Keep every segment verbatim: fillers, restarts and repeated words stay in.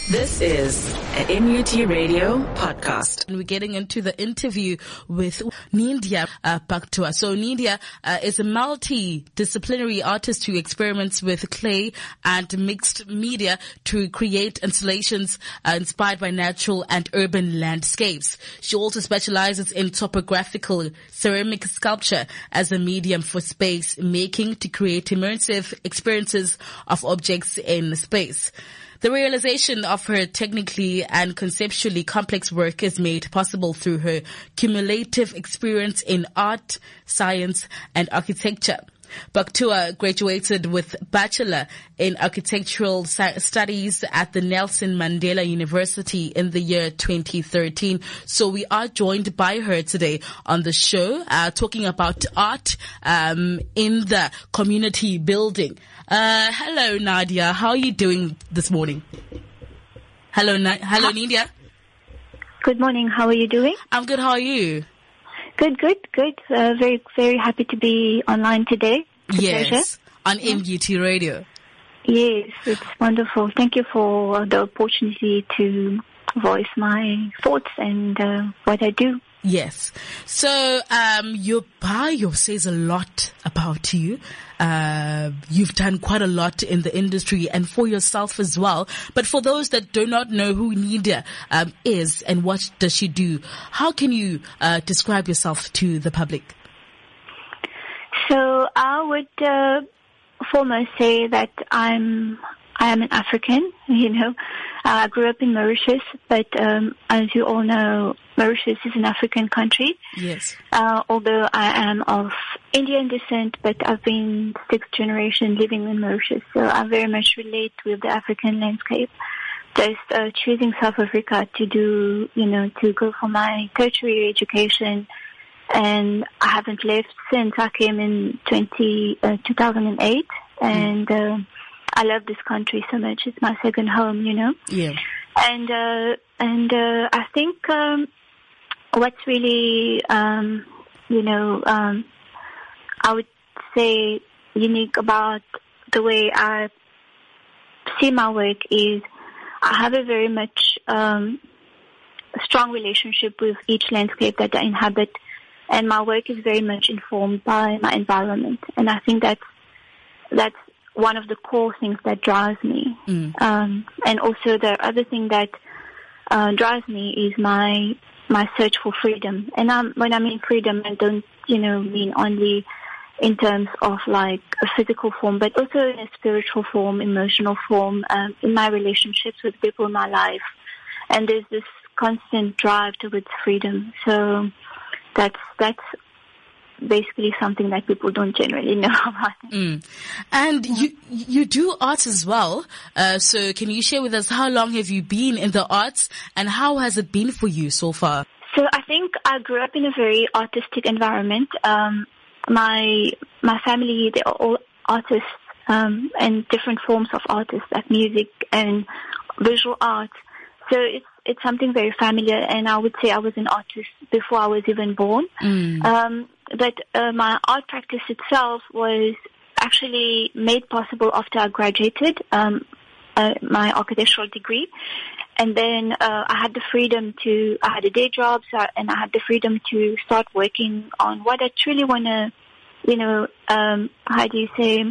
This is an N U T Radio podcast. And we're getting into the interview with Nindya uh, Paktua. So Nindya uh, is a multidisciplinary artist who experiments with clay and mixed media to create installations uh, inspired by natural and urban landscapes. She also specializes in topographical ceramic sculpture as a medium for space making to create immersive experiences of objects in space. The realization of her technically and conceptually complex work is made possible through her cumulative experience in art, science, and architecture. Paktua graduated with Bachelor in Architectural Studies at the Nelson Mandela University in the year twenty thirteen. So we are joined by her today on the show, uh, talking about art um, in the community building. Uh, hello, Nadia. How are you doing this morning? Hello, Na- hello, Nadia. Good morning. How are you doing? I'm good. How are you? Good, good, good. Uh, very, very happy to be online today. It's a yes, pleasure. On M U T Radio. Yes, it's wonderful. Thank you for the opportunity to voice my thoughts and uh, what I do. Yes. So, um, your bio says a lot about you. Uh, you've done quite a lot in the industry and for yourself as well. But for those that do not know who Nindya um, is and what does she do, how can you uh, describe yourself to the public? So I would uh, foremost say that I'm I am an African. You know, I grew up in Mauritius, but um, as you all know, Mauritius is an African country. Yes. Uh, although I am of Indian descent, but I've been sixth generation living in Mauritius, so I very much relate with the African landscape. Just uh, choosing South Africa to do, you know, to go for my tertiary education, and I haven't left since. I came in twenty, uh, two thousand eight, and uh, I love this country so much. It's my second home, you know. Yeah. And uh, and uh, I think um, what's really, um, you know, um, I would say unique about the way I see my work is I have a very much um, strong relationship with each landscape that I inhabit, and my work is very much informed by my environment. And I think that's that's one of the core things that drives me. Mm. Um, and also the other thing that uh, drives me is my my search for freedom. And I'm, when I mean freedom, I don't, you know, mean only in terms of like a physical form, but also in a spiritual form, emotional form, um, in my relationships with people in my life. And there's this constant drive towards freedom. So that's that's basically something that people don't generally know about. Mm. And you you do art as well. Uh, so can you share with us how long have you been in the arts and how has it been for you so far? So I think I grew up in a very artistic environment. Um, my my family, they're all artists um, and different forms of artists, like music and visual art. So it's it's something very familiar, and I would say I was an artist before I was even born. Mm. Um, but uh, my art practice itself was actually made possible after I graduated um, uh, my architectural degree. And then uh, I had the freedom to, I had a day job, so I, and I had the freedom to start working on what I truly want to, you know, um, how do you say,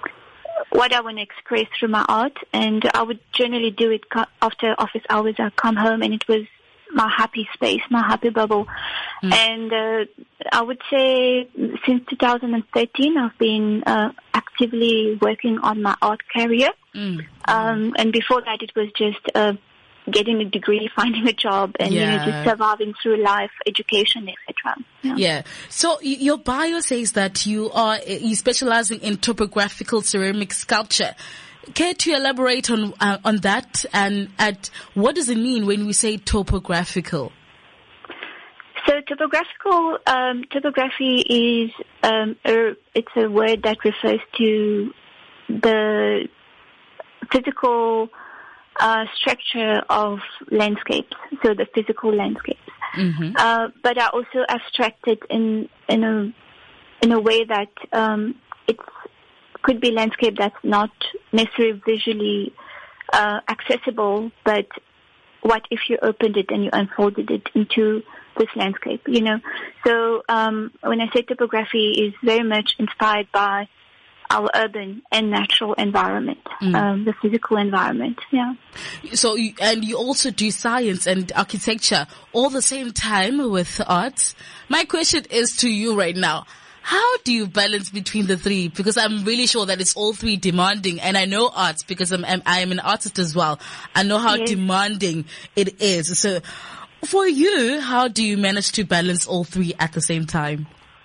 what I want to express through my art. And I would generally do it co- after office hours. I'd come home and it was my happy space, my happy bubble. Mm. And uh, I would say since two thousand thirteen, I've been uh, actively working on my art career. Mm. Um, and before that, it was just uh, getting a degree, finding a job, and yeah. you know, just surviving through life, education, et cetera. Yeah. yeah. So y- your bio says that you are you specializing in topographical ceramic sculpture. Care to elaborate on uh, on that, and at what does it mean when we say topographical? So topographical um, topography is um, a, it's a word that refers to the physical uh, structure of landscapes, so the physical landscapes. Mm-hmm. Uh, but I also abstract it in in a in a way that um, it's could be landscape that's not necessarily visually uh, accessible, but what if you opened it and you unfolded it into this landscape, you know? So um, when I say topography is very much inspired by our urban and natural environment, mm. um, the physical environment, yeah. So, you, and you also do science and architecture all the same time with arts. My question is to you right now. How do you balance between the three? Because I'm really sure that it's all three demanding, and I know arts because I'm, I'm, I am an artist as well. I know how yes. demanding it is. So for you, how do you manage to balance all three at the same time?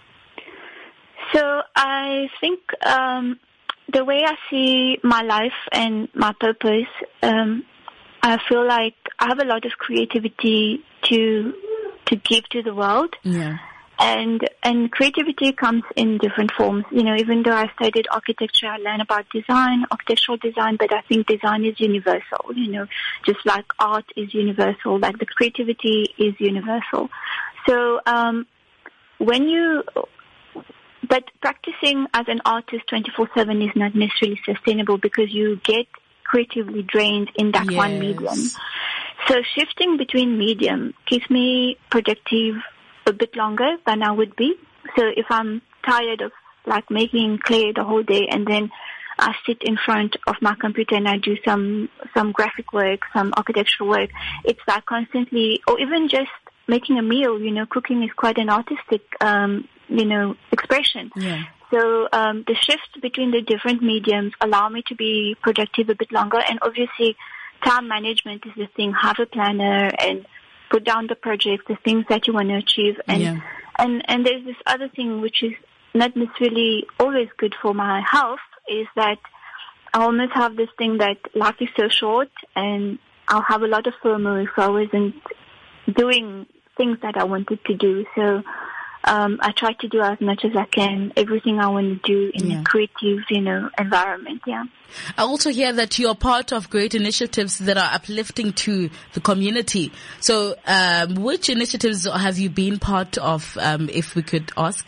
So I think um, the way I see my life and my purpose, um, I feel like I have a lot of creativity to to give to the world. Yeah. And and creativity comes in different forms. You know, even though I studied architecture, I learned about design, architectural design, but I think design is universal, you know, just like art is universal, like the creativity is universal. So um, when you... But practicing as an artist twenty-four seven is not necessarily sustainable because you get creatively drained in that yes. one medium. So shifting between medium keeps me productive a bit longer than I would be. So if I'm tired of like making clay the whole day and then I sit in front of my computer and I do some, some graphic work, some architectural work, it's like constantly, or even just making a meal, you know, cooking is quite an artistic, um, you know, expression. Yeah. So um, the shift between the different mediums allow me to be productive a bit longer. And obviously, time management is the thing. Have a planner and put down the projects, the things that you want to achieve. And yeah. and and there's this other thing which is not necessarily always good for my health, is that I almost have this thing that life is so short, and I'll have a lot of FOMO if I wasn't doing things that I wanted to do. So um, I try to do as much as I can, everything I want to do in yeah. a creative, you know, environment. Yeah. I also hear that you're part of great initiatives that are uplifting to the community. So, um, which initiatives have you been part of, um, if we could ask?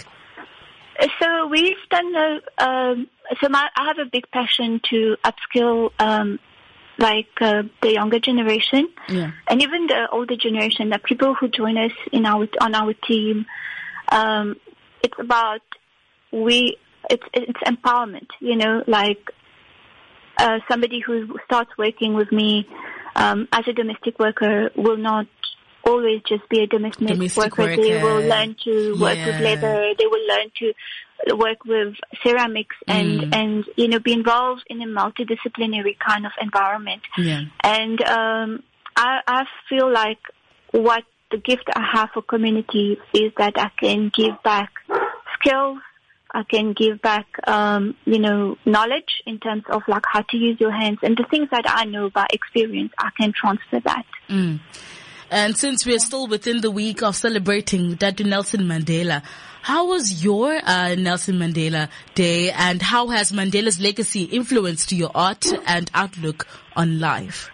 So we've done a, um, so my, I have a big passion to upskill, um, like uh, the younger generation, yeah. and even the older generation, the people who join us in our on our team. Um, it's about we. It's it's empowerment. You know, like uh, somebody who starts working with me um, as a domestic worker will not always just be a domestic, domestic worker. worker. They will learn to work yeah. with leather. They will learn to work with ceramics and, mm. and, you know, be involved in a multidisciplinary kind of environment. Yeah. And, um, I, I feel like what the gift I have for community is that I can give back skills. I can give back, um, you know, knowledge in terms of like how to use your hands, and the things that I know by experience, I can transfer that. Mm. And since we're still within the week of celebrating Doctor Nelson Mandela, how was your uh, Nelson Mandela Day, and how has Mandela's legacy influenced your art and outlook on life?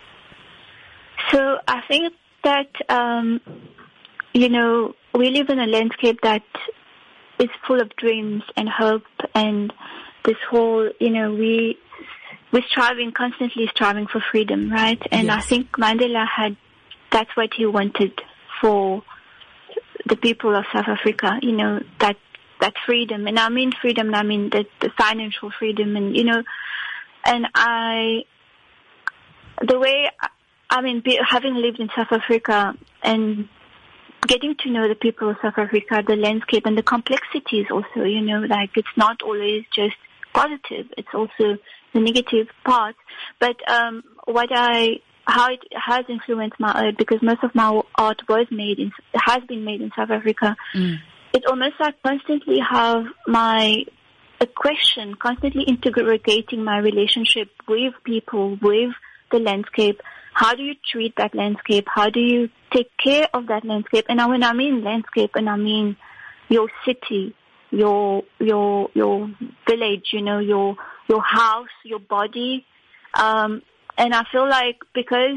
So I think that, um, you know, we live in a landscape that is full of dreams and hope, and this whole, you know, we, we're striving, constantly striving for freedom, right? And yes. I think Mandela had, that's what he wanted for the people of South Africa, you know, that, that freedom. And I mean freedom, and I mean the, the financial freedom, and, you know, and I, the way, I mean, be, having lived in South Africa and getting to know the people of South Africa, the landscape and the complexities also, you know, like it's not always just positive. It's also the negative part. But, um, what I, how it has influenced my art, because most of my art was made in, has been made in South Africa. Mm. It almost like constantly have my, a question, constantly interrogating my relationship with people, with the landscape. How do you treat that landscape? How do you take care of that landscape? And when I mean landscape, and I mean your city, your, your, your village, you know, your, your house, your body. Um, and I feel like because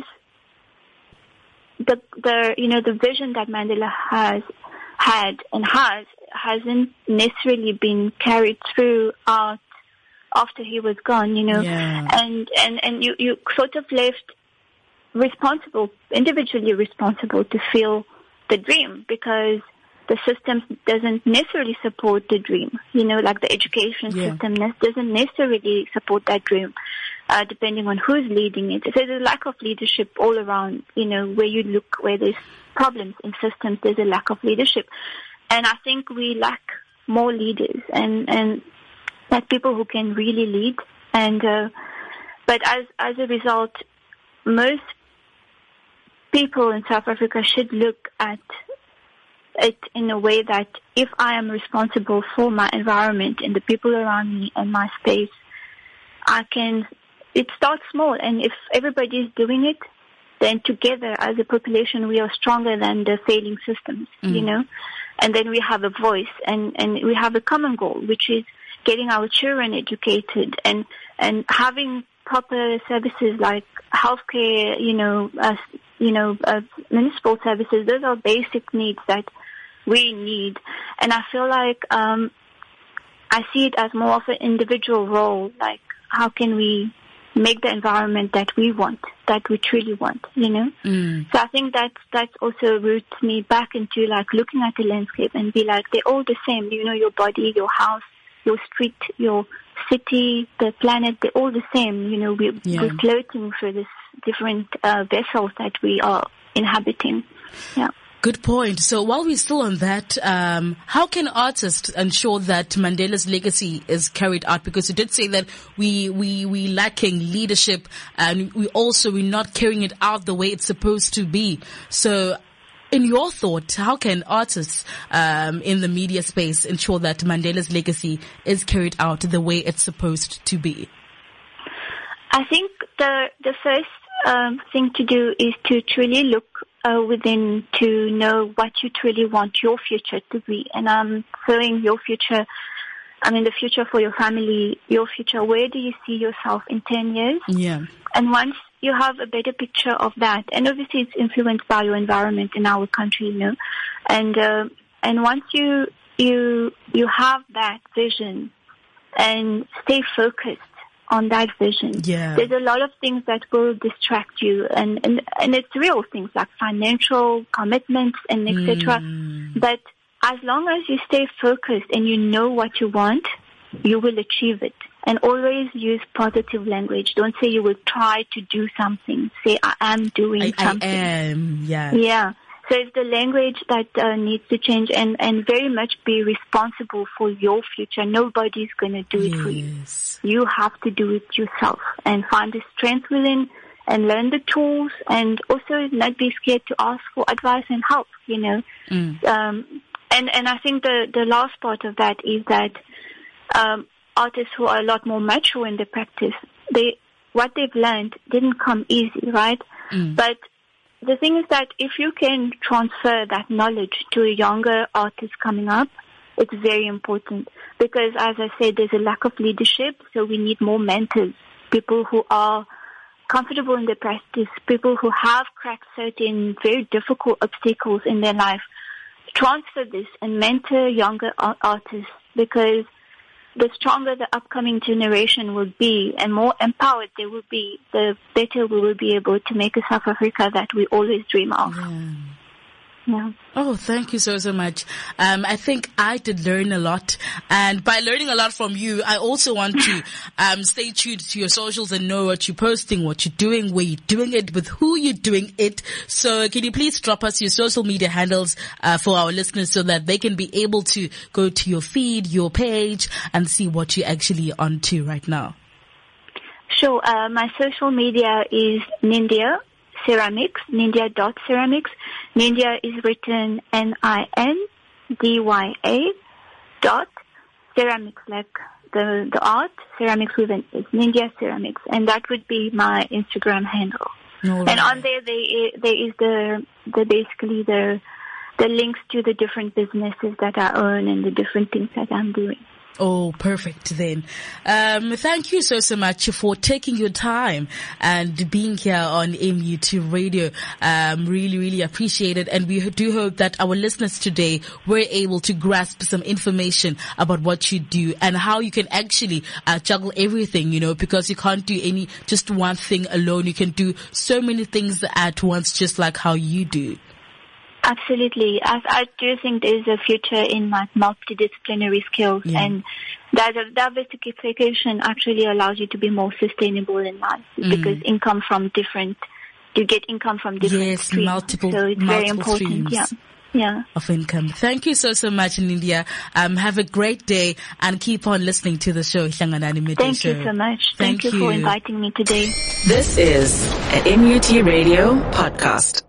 the, the, you know, the vision that Mandela has, had and has, hasn't necessarily been carried through art after he was gone, you know, yeah. and, and, and you, you sort of left responsible, individually responsible to feel the dream, because the system doesn't necessarily support the dream, you know, like the education yeah. system doesn't necessarily support that dream, uh, depending on who's leading it. So there's a lack of leadership all around, you know, where you look, where there's problems in systems, there's a lack of leadership. And I think we lack more leaders and, and like people who can really lead. And, uh, but as, as a result, most people in South Africa should look at it in a way that if I am responsible for my environment and the people around me and my space, I can, it starts small. And if everybody is doing it, then together as a population, we are stronger than the failing systems, mm. you know, and then we have a voice and, and we have a common goal, which is getting our children educated and, and having proper services like healthcare, you know, uh, you know, uh, municipal services. Those are basic needs that we need. And I feel like, um, I see it as more of an individual role. Like, how can we make the environment that we want, that we truly want, you know? Mm. So I think that's, that's also roots me back into like looking at the landscape and be like, they're all the same, you know, your body, your house, your street, your city, the planet, they're all the same. You know, we, yeah. we're floating through this different uh, vessels that we are inhabiting. Yeah. Good point. So while we're still on that, um, how can artists ensure that Mandela's legacy is carried out? Because you did say that we, we, we lacking leadership and we also, we're not carrying it out the way it's supposed to be. So in your thought, how can artists, um, in the media space ensure that Mandela's legacy is carried out the way it's supposed to be? I think the, the first, um, thing to do is to truly look Uh, within to know what you truly want your future to be. And I'm saying your future, I mean the future for your family, your future, where do you see yourself in ten years? Yeah. And once you have a better picture of that, and obviously it's influenced by your environment in our country, you know, and, uh, and once you, you, you have that vision and stay focused on that vision. Yeah. There's a lot of things that will distract you, and, and, and it's real things like financial commitments and et cetera. Mm. But as long as you stay focused and you know what you want, you will achieve it. And always use positive language. Don't say you will try to do something. Say, I am doing I, something. I am, yeah. Yeah. So it's the language that uh, needs to change, and, and very much be responsible for your future. Nobody's going to do it yes. for you. You have to do it yourself and find the strength within and learn the tools, and also not be scared to ask for advice and help, you know. Mm. Um, and, and I think the, the last part of that is that um, artists who are a lot more mature in their practice, they what they've learned didn't come easy, right? Mm. But the thing is that if you can transfer that knowledge to a younger artist coming up, it's very important, because as I said, there's a lack of leadership, so we need more mentors, people who are comfortable in their practice, people who have cracked certain very difficult obstacles in their life. Transfer this and mentor younger artists, because the stronger the upcoming generation will be and more empowered they will be, the better we will be able to make a South Africa that we always dream of. Yeah. Yeah. Oh, thank you so, so much. Um, I think I did learn a lot. And by learning a lot from you, I also want to, um, stay tuned to your socials and know what you're posting, what you're doing, where you're doing it, with who you're doing it. So can you please drop us your social media handles, uh, for our listeners so that they can be able to go to your feed, your page, and see what you're actually onto right now? Sure. Uh, my social media is Nindia Ceramics, Nindia dot ceramics. Nindia is written N I N D Y A dot ceramics, like the, the art, ceramics with an it's Nindia Ceramics. And that would be my Instagram handle. Right. And on there, there, there is the, the basically the, the links to the different businesses that I own and the different things that I'm doing. Oh, perfect then. Um, thank you so, so much for taking your time and being here on M U T Radio. Um, really, really appreciate it. And we do hope that our listeners today were able to grasp some information about what you do and how you can actually uh, juggle everything, you know, because you can't do any, just one thing alone. You can do so many things at once, just like how you do. Absolutely. I, I do think there's a future in like multidisciplinary skills, yeah. and that diversification actually allows you to be more sustainable in life mm. because income from different, you get income from different yes, streams. multiple, so it's multiple very important. Streams. Yeah. Yeah. Of income. Thank you so, so much, Nindya. Um, have a great day and keep on listening to the show, Hlanganani Midday Thank Show. you so much. Thank, Thank you, you for inviting me today. This is an M U T Radio podcast.